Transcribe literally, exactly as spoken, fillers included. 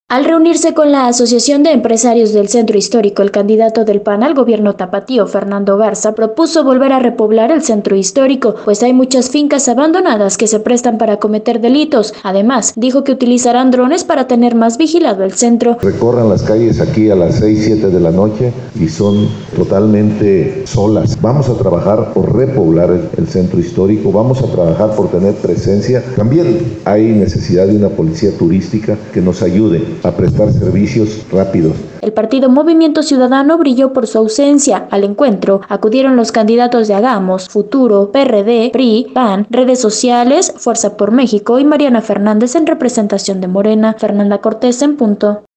Al reunirse con la Asociación de Empresarios del Centro Histórico, el candidato del P A N al gobierno tapatío, Fernando Garza, propuso volver a repoblar el centro histórico, pues hay muchas fincas abandonadas que se prestan para cometer delitos. Además, dijo que utilizarán drones para tener más vigilado el centro. Recorran las calles aquí a las seis, siete de la noche y son totalmente solas. Vamos a trabajar por repoblar el, el centro histórico, vamos a trabajar por tener presencia. También hay necesidad de una policía turística que nos ayude a prestar servicios rápidos. El partido Movimiento Ciudadano brilló por su ausencia. Al encuentro acudieron los candidatos de Hagamos, Futuro, P R D, P R I, P A N, redes sociales, Fuerza por México y Mariana Fernández en representación de Morena. Fernanda Cortés en punto.